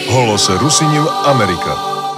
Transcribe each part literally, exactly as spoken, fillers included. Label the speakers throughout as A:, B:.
A: Голос Rusínov Amerika.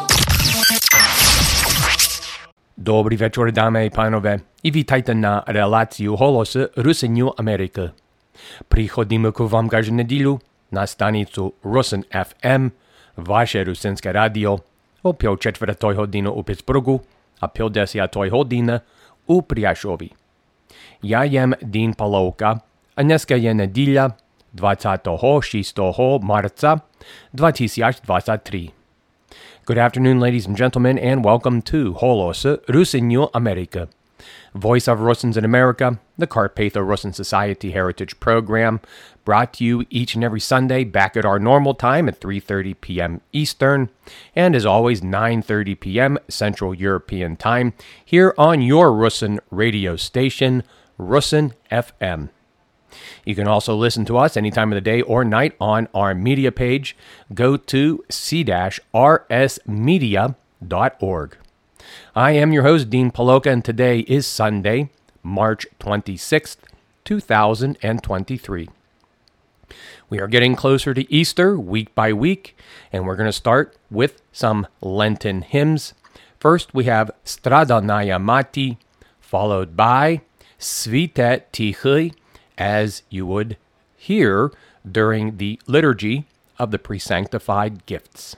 B: Dobrý večer, dámy a pánové, i vítajte na reláciu Голос Rusínov Amerika. Приходимо к вам каждую неделю на станицу Rusin еф ем, ваше русинське радіо, о пів четвертої години у Питтсбургу, а пів десятої години у Пряшові. Я єм Дін Паловка, а днеска є неділя двадцятого шостого марта двадцять двадцять три. Good afternoon, ladies and gentlemen, and welcome to Голос Rusínov Amerika, Voice of Russins in America, the Carpatho Russin Society Heritage Program, brought to you each and every Sunday back at our normal time at three thirty p.m. Eastern, and as always, nine thirty p.m. Central European Time, here on your Russin radio station, Rusin еф ем. You can also listen to us any time of the day or night on our media page. Go to c r s media dot org. I am your host, Dean Paloka, and today is Sunday, March twenty-sixth, two thousand twenty-three. We are getting closer to Easter week by week, and we're going to start with some Lenten hymns. First, we have Stradanaya Mati, followed by Svite Tichy, as you would hear during the liturgy of the pre-sanctified gifts.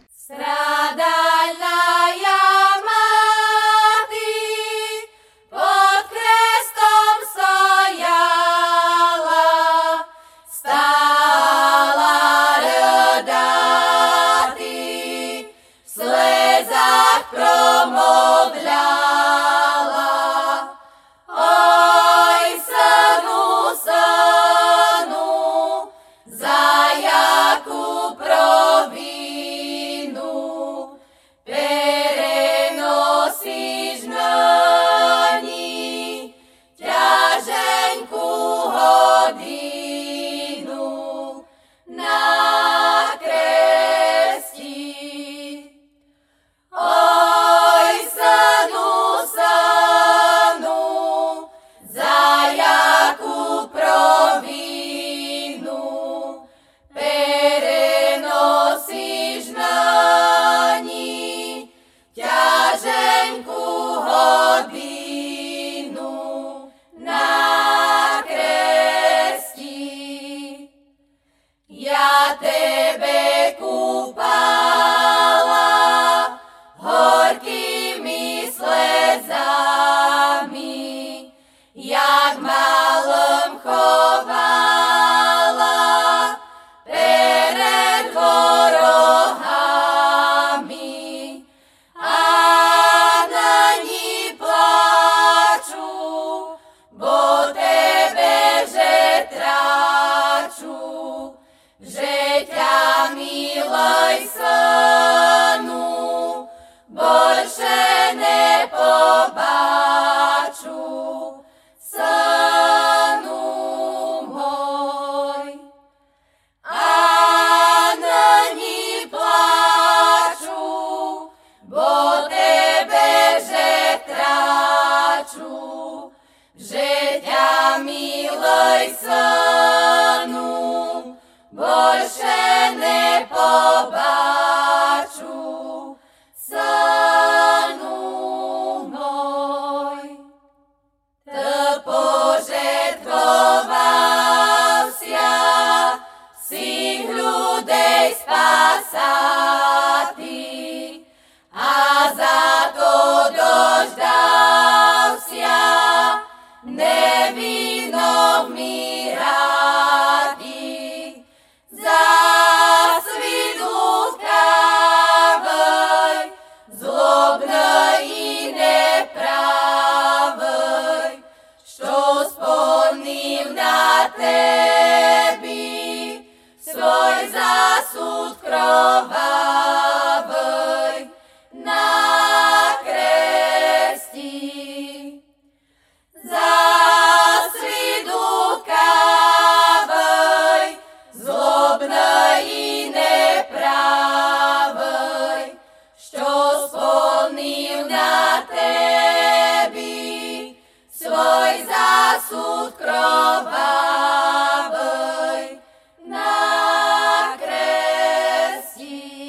C: Krovavej na kresti.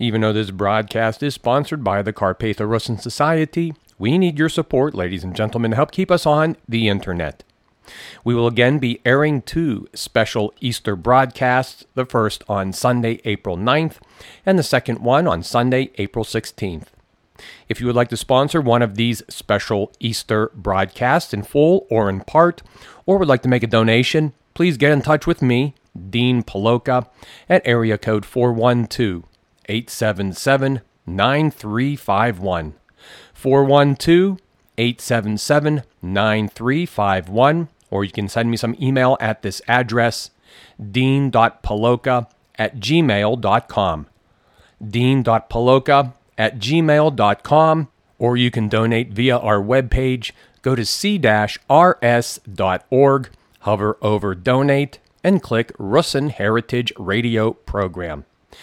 B: Even though this broadcast is sponsored by the Carpatho-Russin Society, we need your support, ladies and gentlemen, to help keep us on the internet. We will again be airing two special Easter broadcasts, the first on Sunday, April ninth, and the second one on Sunday, April sixteenth. If you would like to sponsor one of these special Easter broadcasts in full or in part, or would like to make a donation, please get in touch with me, Dean Paloka, at area code four one two, eight seven seven, nine three five one. four one two, eight seven seven, nine three five one, or you can send me some email at this address, dean dot paloka at gmail dot com. dean dot paloka at gmail dot com, or you can donate via our webpage. Go to c dash r s dot org, hover over Donate, and click Russin Heritage Radio Program.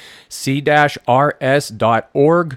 B: c dash r s dot org,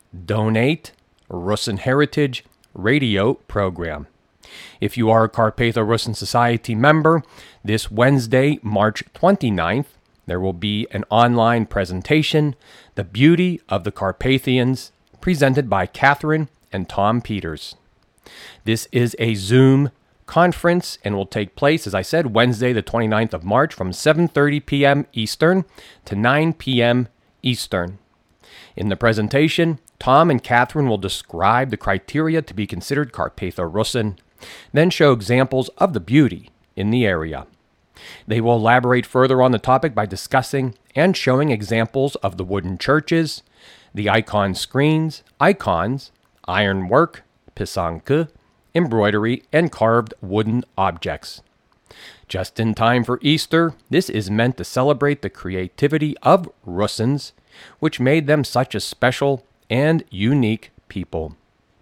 B: Donate, Russin Heritage Radio Program. If you are a Carpatho-Russin Society member, this Wednesday, March twenty-ninth, there will be an online presentation, The Beauty of the Carpathians, presented by Catherine and Tom Peters. This is a Zoom conference and will take place, as I said, Wednesday, the twenty-ninth of March from seven thirty p.m. Eastern to nine p.m. Eastern. In the presentation, Tom and Catherine will describe the criteria to be considered Carpatho-Russin, then show examples of the beauty in the area. They will elaborate further on the topic by discussing and showing examples of the wooden churches, the icon screens, icons, ironwork, pisanke, embroidery, and carved wooden objects. Just in time for Easter, this is meant to celebrate the creativity of Russins, which made them such a special and unique people.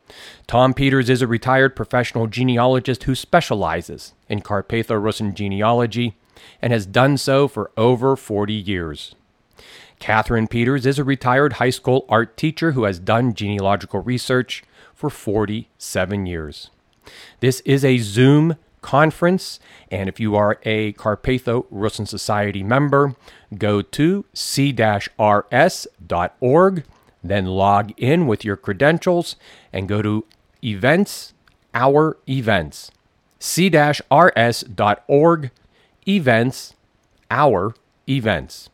B: Tom Peters is a retired professional genealogist who specializes in Carpatho-Russin genealogy and has done so for over forty years. Catherine Peters is a retired high school art teacher who has done genealogical research for forty-seven years. This is a Zoom conference, and if you are a Carpatho-Russin Society member, go to c dash r s dot org, then log in with your credentials and go to Events, Our Events. c dash r s dot org, Events, Our Events.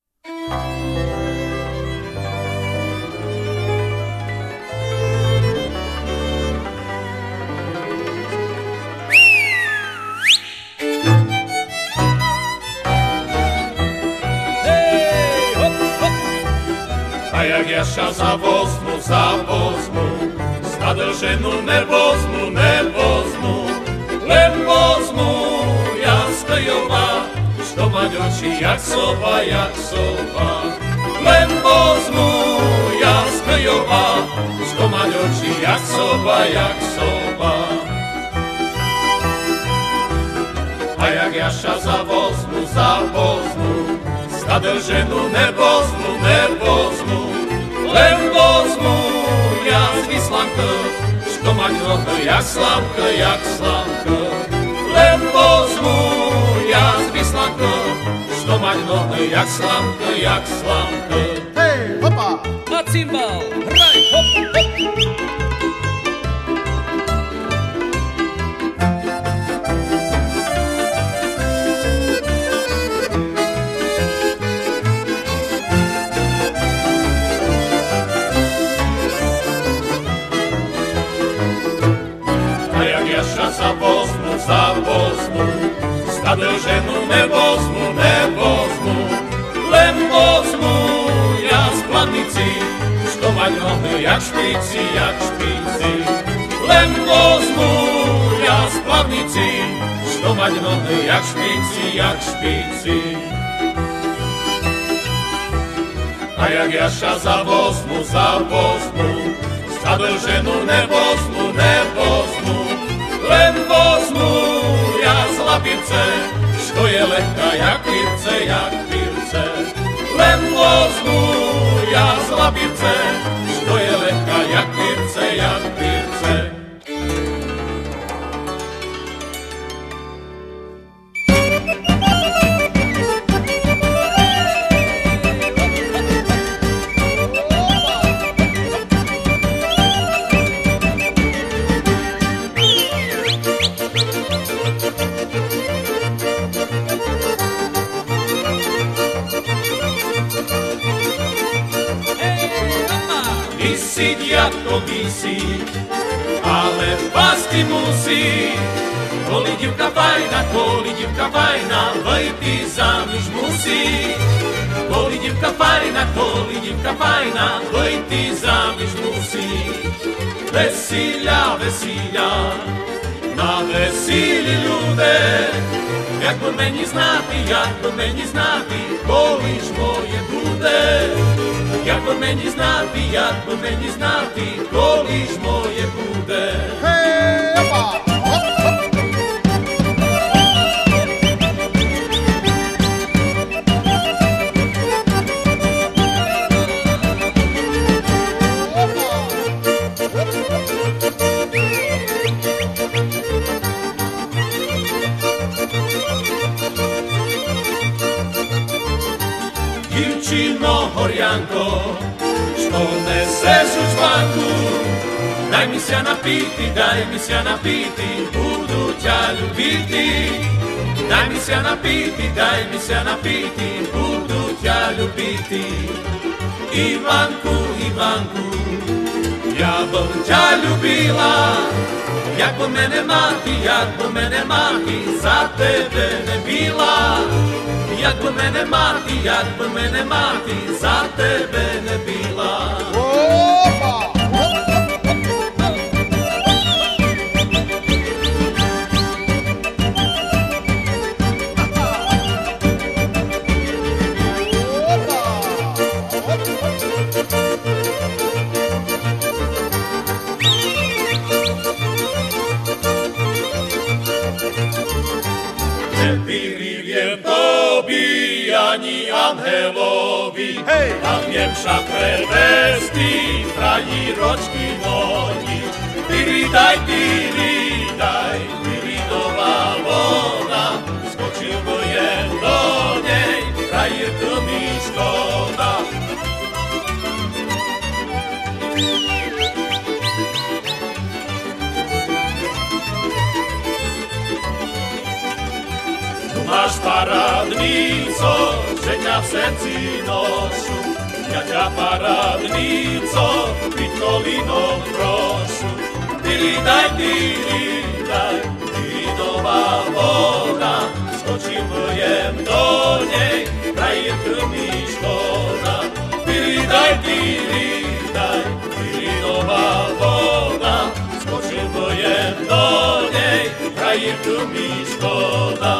C: A jak Jasia za wozmu, za wozmu, stado żenu ne wozmu, ne wozmu, len wozmu, jaskojowa, što maňoči, jak sova, jak sova. Len wozmu, jaskojowa, što maňoči, jak sova, jak sova. A jak Jasia za wozmu, za wozmu, stado żenu ne wozmu, ne wozmu, len wozmu, ja z Wislanka, što maňoho, jak slamka, jak slamka. Len wozmu, ja z Wislanka, što maňoho, jak slamka, jak slamka.
D: Hej, hopa!
E: Na cymbal, hraj, hop, hop.
C: Za wozmu, za wozmu, stado żenu ne wozmu, ne wozmu, len wozmu, ja z pladnici, što maňoho, jak špici, jak špici. Len wozmu, ja z pladnici, što maňoho, jak špici, jak špici. A jak Jasia za wozmu, za wozmu, stado żenu ne wozmu, ne wozmu, len wozmu, ja z lapirce, što je lehka jak pirce, jak pirce. Len wozmu, ja z lapirce, što je lehka jak pirce, jak pirce. Visi, djatko, visi, ale pasti musi. Koli divka fajna, koli divka fajna, vajti zamiš musi. Koli divka fajna, koli divka fajna, vajti zamiš musi. Vesilja, vesilja, na vesilji ljude. Jak bo meni znati, jak bo meni znati, koliš moje bude. Jak bo meni znati, jak bo meni znati, koliš moje bude.
D: Hej, opa!
C: Divčino Horjanko, što neseš u čvanku, daj mi se napiti, daj mi se napiti, budu tja ljubiti. Daj mi se napiti, daj mi se napiti, budu tja ljubiti. Ivanku, Ivanku, ja bom tja ljubila, jak bo mene mati, jak bo mene mati, za tebe ne bila. Jak bo mene mati, jak bo mene mati, za tebe ne bila.
D: Opa!
C: Ne virijem tobi, ani angelovi,
D: Hej!
C: a viem však prevesti traji ročky moji. Tyri daj, tyri daj, tyridová voda, skočil bojem do nej, kraj je to mi škoda. Tu máš paradnico, že ťa v srdci nošu, ja ťa paradnico, byť kolinou prošu. Tyri daj, tyri daj, tyridová voda, skočím bojem do nej, kraj je krmi škoda. Tyri daj, tyri daj, tyridová voda, skočím bojem do nej, kraj je krmi škoda.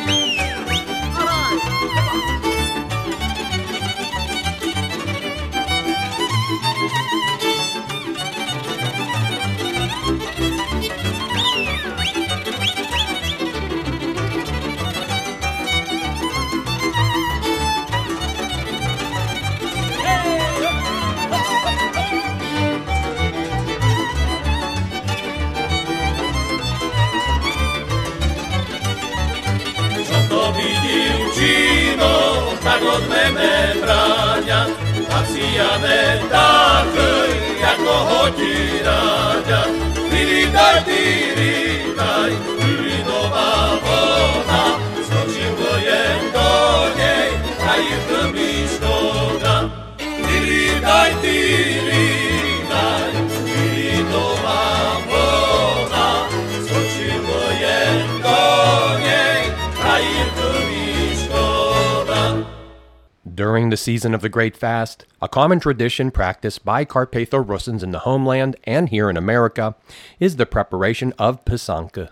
C: Tak od mene bráňa, a si ja ne taký, ako hodí ráďa. Tyri daj, tyri daj, tyridová voda, skočím bojem do nej, a je krmi škoda. Tyri daj, tyri daj, tyridová voda, skočím bojem do nej, a je krmi škoda.
B: During the season of the Great Fast, a common tradition practiced by Carpatho-Russins in the homeland and here in America is the preparation of pisanka.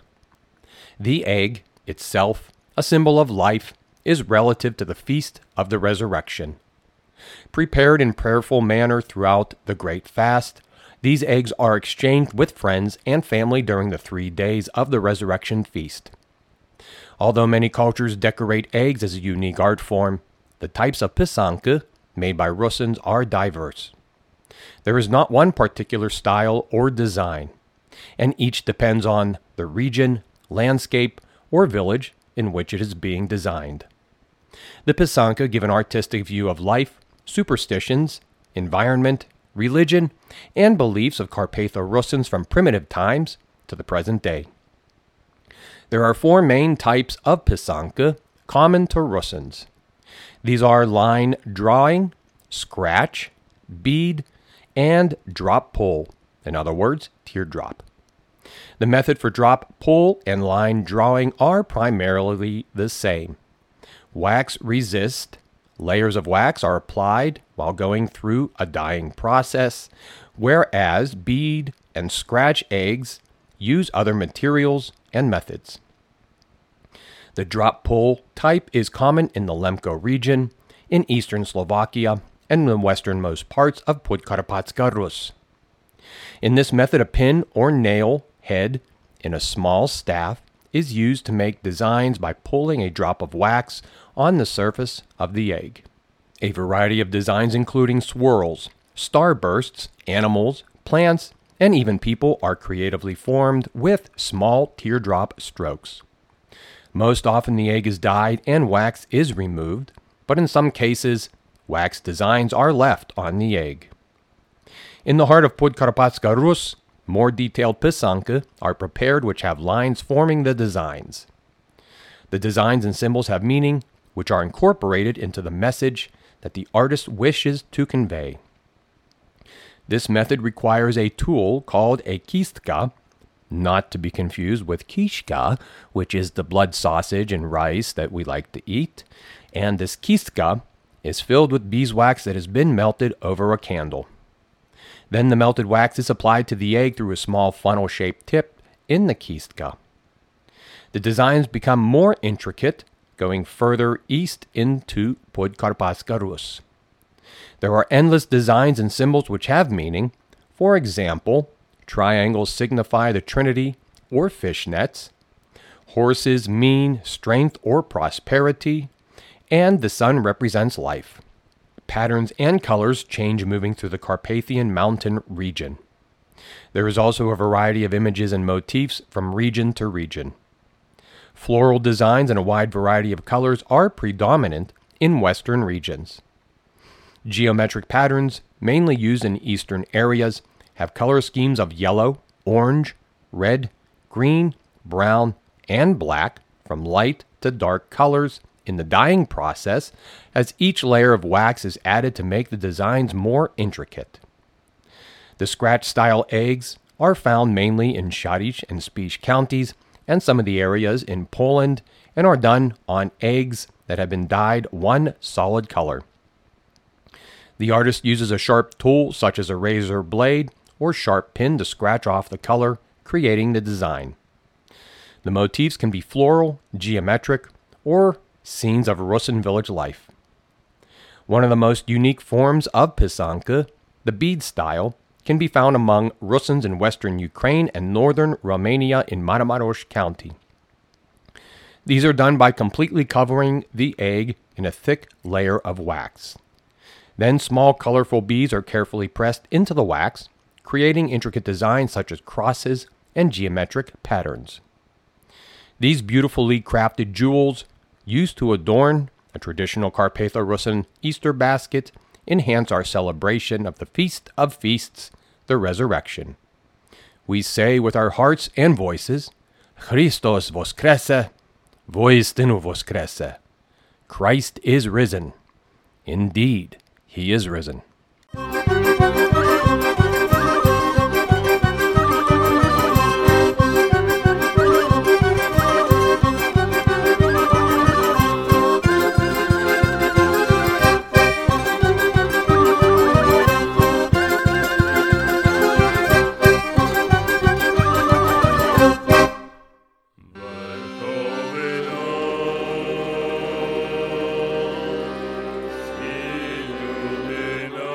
B: The egg, itself a symbol of life, is relative to the feast of the resurrection. Prepared in prayerful manner throughout the Great Fast, these eggs are exchanged with friends and family during the three days of the resurrection feast. Although many cultures decorate eggs as a unique art form, the types of pisanka made by Russins are diverse. There is not one particular style or design, and each depends on the region, landscape, or village in which it is being designed. The pisanka give an artistic view of life, superstitions, environment, religion, and beliefs of Carpatho-Russins from primitive times to the present day. There are four main types of pisanka common to Russins. These are line drawing, scratch, bead, and drop pull, in other words, teardrop. The method for drop, pull, and line drawing are primarily the same. Wax resist. Layers of wax are applied while going through a dyeing process, whereas bead and scratch eggs use other materials and methods. The drop pull type is common in the Lemko region, in eastern Slovakia, and the westernmost parts of Podkarpatska Rus. In this method, a pin or nail head in a small staff is used to make designs by pulling a drop of wax on the surface of the egg. A variety of designs including swirls, starbursts, animals, plants, and even people are creatively formed with small teardrop strokes. Most often the egg is dyed and wax is removed, but in some cases, wax designs are left on the egg. In the heart of Podkarpatska Rus, more detailed pisanka are prepared which have lines forming the designs. The designs and symbols have meaning, which are incorporated into the message that the artist wishes to convey. This method requires a tool called a kistka, not to be confused with kishka, which is the blood sausage and rice that we like to eat, and this kistka is filled with beeswax that has been melted over a candle. Then the melted wax is applied to the egg through a small funnel-shaped tip in the kistka. The designs become more intricate, going further east into Podkarpatska Rus. There are endless designs and symbols which have meaning. For example, triangles signify the Trinity or fishnets. Horses mean strength or prosperity, and the sun represents life. Patterns and colors change moving through the Carpathian mountain region. There is also a variety of images and motifs from region to region. Floral designs and a wide variety of colors are predominant in western regions. Geometric patterns, mainly used in eastern areas, have color schemes of yellow, orange, red, green, brown, and black, from light to dark colors in the dyeing process, as each layer of wax is added to make the designs more intricate. The scratch-style eggs are found mainly in Szaric and Spiš counties and some of the areas in Poland, and are done on eggs that have been dyed one solid color. The artist uses a sharp tool such as a razor blade or sharp pin to scratch off the color, creating the design. The motifs can be floral, geometric, or scenes of Russian village life. One of the most unique forms of pisanka, the bead style, can be found among Russians in western Ukraine and northern Romania in Maramureș County. These are done by completely covering the egg in a thick layer of wax. Then small colorful beads are carefully pressed into the wax, creating intricate designs such as crosses and geometric patterns. These beautifully crafted jewels, used to adorn a traditional Carpatho-Russian Easter basket, enhance our celebration of the Feast of Feasts, the Resurrection. We say with our hearts and voices, Christos Voskrese, voistinu Voskrese. Christ is risen. Indeed, he is risen.
C: Людина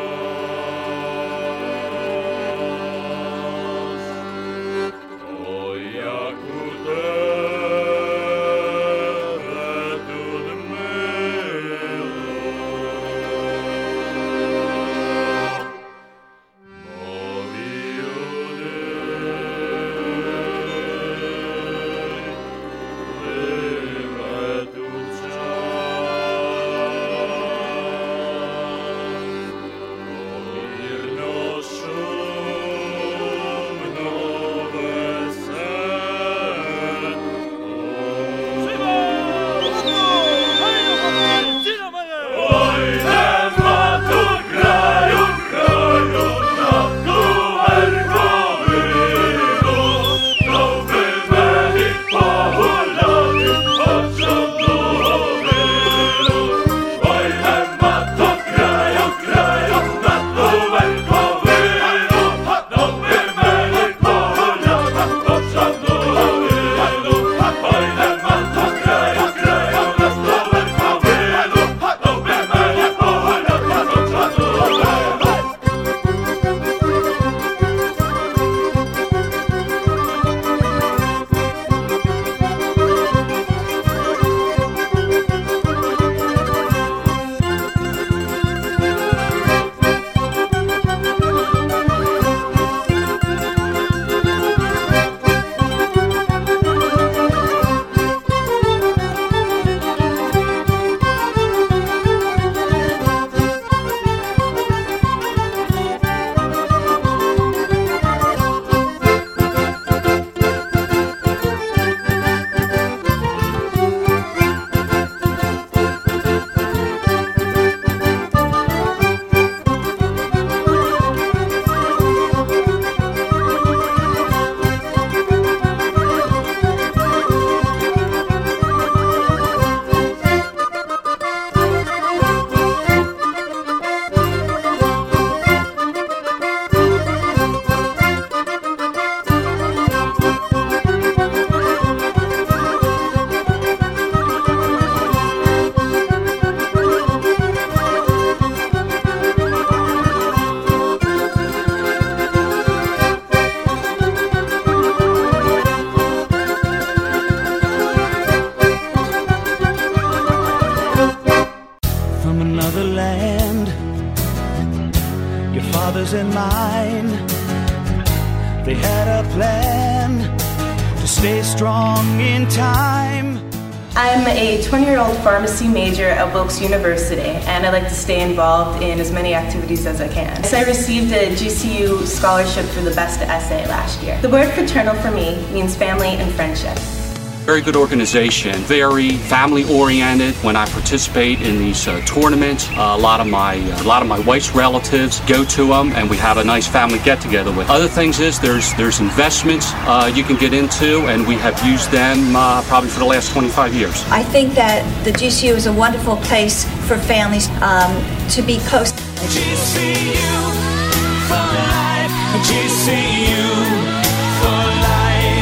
F: line. They had a plan to stay strong in time.
G: I'm a twenty-year-old pharmacy major at Wilkes University, and I like to stay involved in as many activities as I can. So I received a G C U scholarship for the best essay last year. The word fraternal for me means family and friendship.
H: Very good organization, very family-oriented. When I participate in these uh, tournaments, uh, a lot of my uh, a lot of my wife's relatives go to them, and we have a nice family get-together with. Other things is there's there's investments uh, you can get into, and we have used them uh, probably for the last twenty-five years.
I: I think that the G C U is a wonderful place for families um, to be close.
F: G C U for life. G C U for life.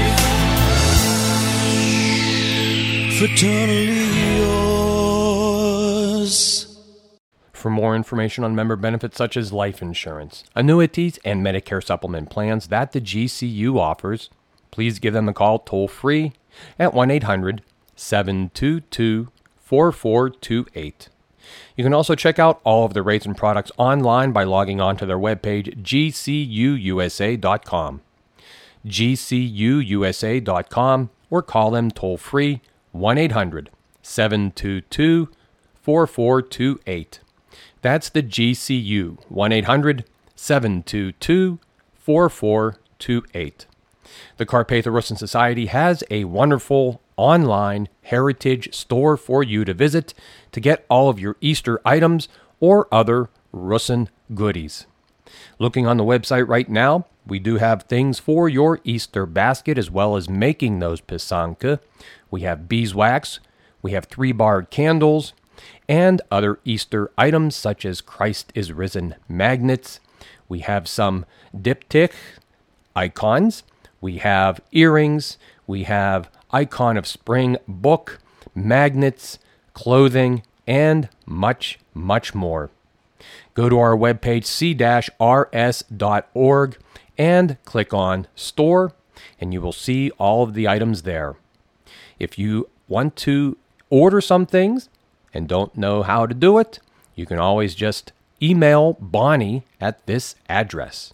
F: Fraternally yours.
B: For more information on member benefits such as life insurance, annuities, and Medicare supplement plans that the G C U offers, please give them a call toll-free at one eight hundred seven two two four four two eight. You can also check out all of the rates and products online by logging on to their webpage, G C U U S A dot com. G C U U S A dot com, or call them toll-free one eight hundred seven two two four four two eight. That's the G C U, one eight hundred seven two two four four two eight. The Carpatho-Russin Society has a wonderful online heritage store for you to visit to get all of your Easter items or other Russin goodies. Looking on the website right now, we do have things for your Easter basket as well as making those pisanka. We have beeswax, we have three-barred candles, and other Easter items such as Christ is Risen magnets. We have some diptych icons. We have earrings. We have Icon of Spring book, magnets, clothing, and much, much more. Go to our webpage, c dash r s dot org, and click on Store, and you will see all of the items there. If you want to order some things and don't know how to do it, you can always just email Bonnie at this address,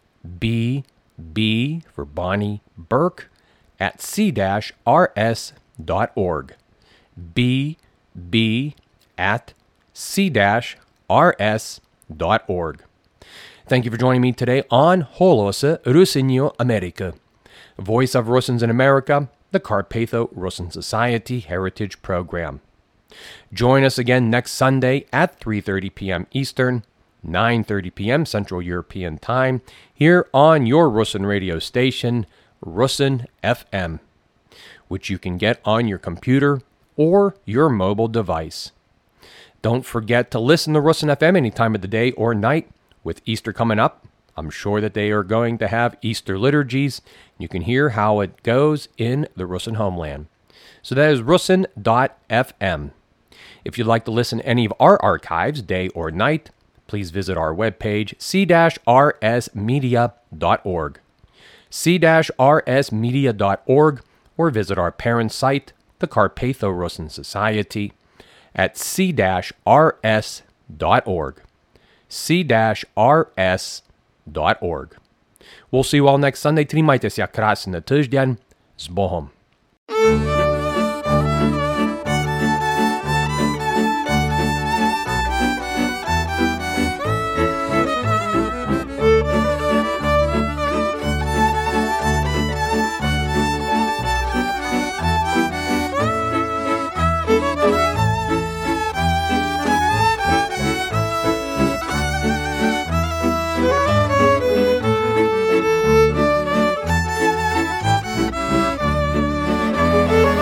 B: b b for Bonnie Burke at c dash r s dot org, b b at c dash r s dot org. Thank you for joining me today on Holosa Rusinio America, Voice of Russins in America, the Carpatho-Russin Society Heritage Program. Join us again next Sunday at three thirty p.m. Eastern, nine thirty p.m. Central European Time, here on your Russin radio station, Russin F M, which you can get on your computer or your mobile device. Don't forget to listen to Russin F M any time of the day or night. With Easter coming up, I'm sure that they are going to have Easter liturgies. You can hear how it goes in the Russin homeland. So that is russin dot f m. If you'd like to listen to any of our archives, day or night, please visit our webpage, c dash r s media dot org. c dash r s media dot org, or visit our parent site, the Carpatho-Russin Society, at c dash r s dot org. c dash r s dot org. We'll see you all next Sunday. Trimajte se krásny týždeň. S Bohom.
F: Thank you.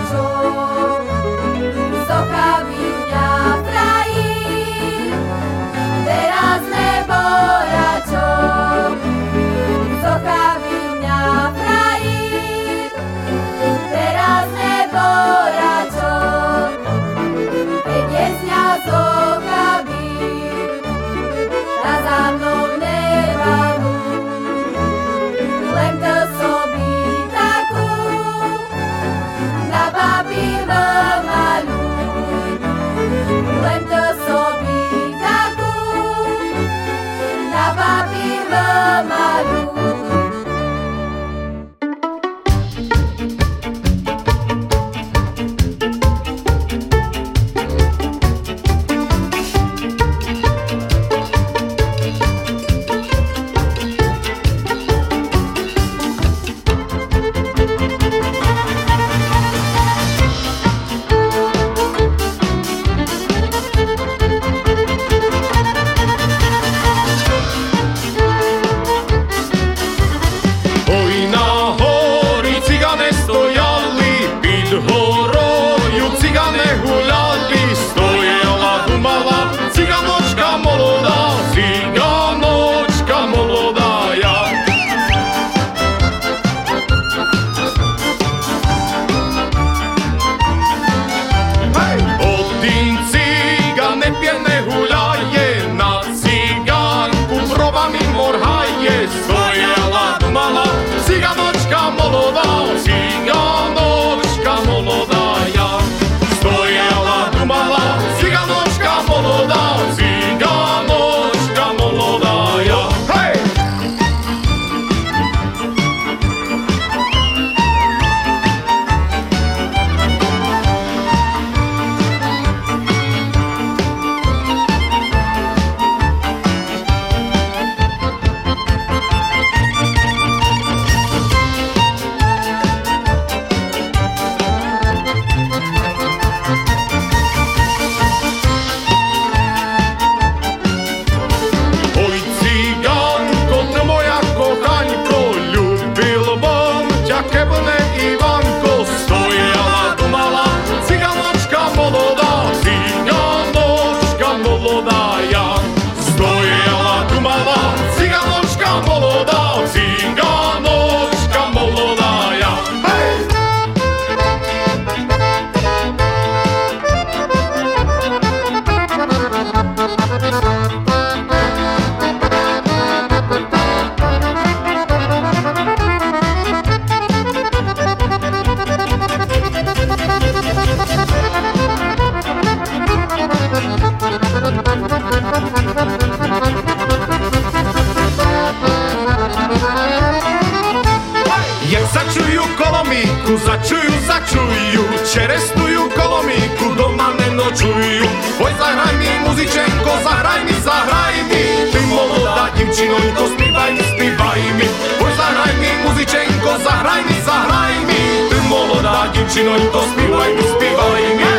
C: Začujú, začujú, čerestujú kolomíku, doma nenočujú. Oj, zahraj mi, muzičenko, zahraj mi, zahraj mi. Ty molodá divčinonko, spívaj mi, spívaj mi. Oj, zahraj mi, muzičenko, zahraj mi, zahraj mi. Ty molodá divčinonko, spívaj mi, spívaj mi.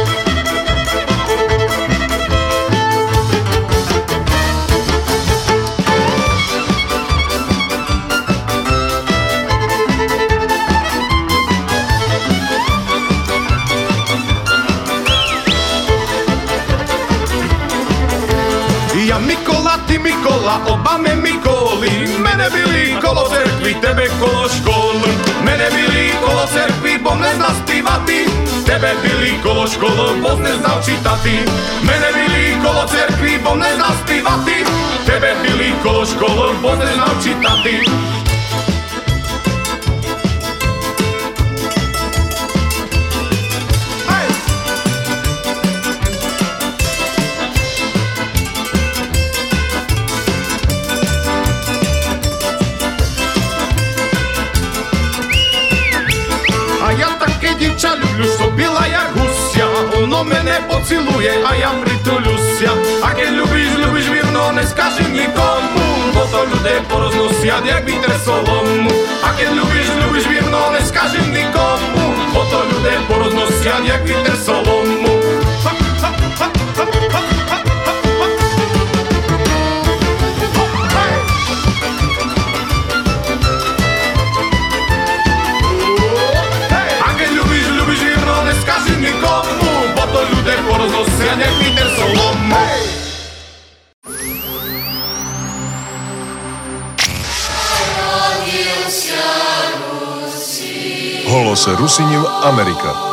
J: Mikola, ty Mikola, obame Mikoli. Mene byli kolo cerkvi, tebe kolo školu. Mene byli kolo cerkvi, bo neznal spívati. Tebe byli kolo školu, bo neznal čítati. Mene byli kolo cerkvi, bo neznal spívati. Tebe byli kolo školu, bo neznal čítati. Дівча люблю, що біла як гуся, воно мене поцілує, а я притулюся. А ке любиш, любиш вірно, не скажи нікому, бо то люди порозносять, як вітер солому. А ке любиш, любиш вірно, не скажи нікому, бо то люди порозносять, як вітер солому.
A: Голос Русинів Америка.